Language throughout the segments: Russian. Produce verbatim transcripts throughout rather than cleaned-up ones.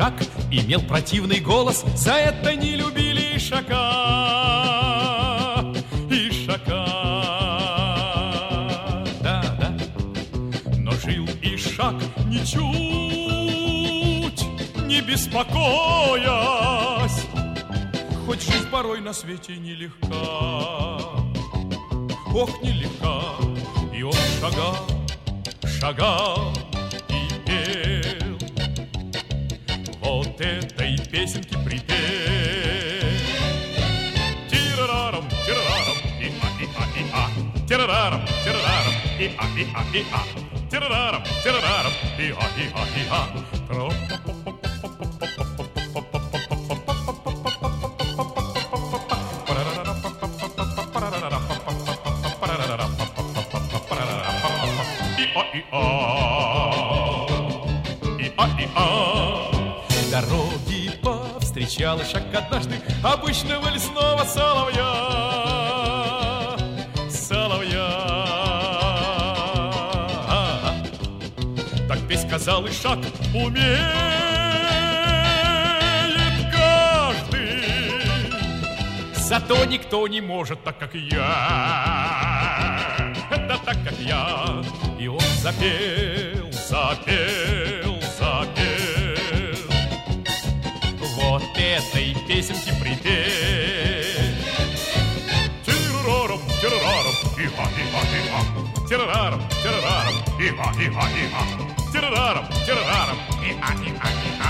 Ишак имел противный голос, за это не любили Ишака. Ишака, да-да. Но жил Ишак ничуть не беспокоясь, хоть жизнь порой на свете нелегка. Ох, нелегка. И он шагал, шагал и пел, вот этой песенки припев. Тирарарам, тирарарам, и-а-и-а-и-а, тирарарам, тирарарам, и-а-и-а-и-а, тирарарам, тирарарам, и-а-и-а-и-а. Дороги повстречал Ишак однажды обычного лесного соловья. Соловья. Так петь сказал Ишак, умеет каждый, зато никто не может так, как я. Да так, как я. И он запел, запел, запел вот этой песенки припев. Тирарарам, тирарарам, иха-иха-иха, тирарарам, тирарарам, иха-иха-иха, тирарарам, тирарарам, иха-иха-иха.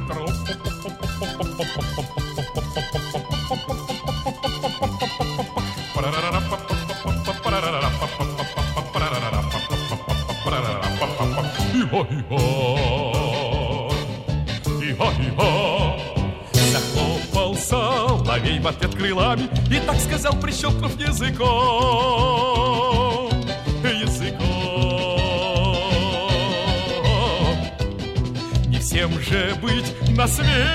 Захлопал соловей в ответ крылами и так сказал, прищелкнув языком. Языком. Не всем же быть на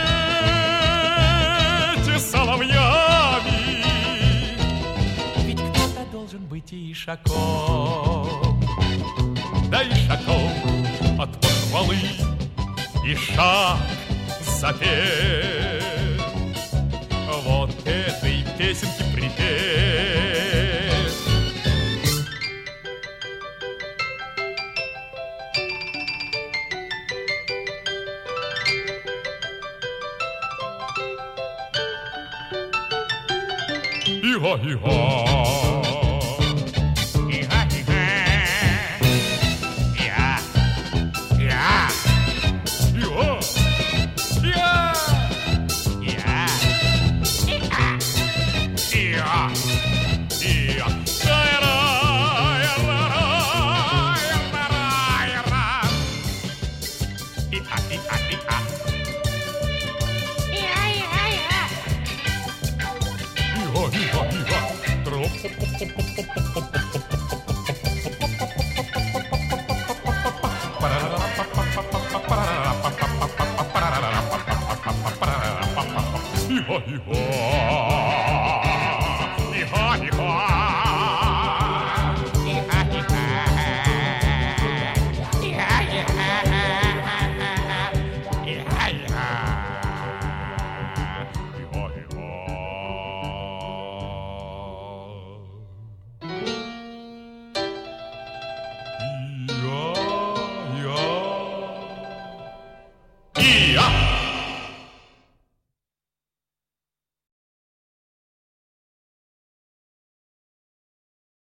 свете соловьями, ведь кто-то должен быть и Ишаком. Да Ишаком от похвалы Ишак запел вот этой песенки припев. Ига-ига. Ига-ига.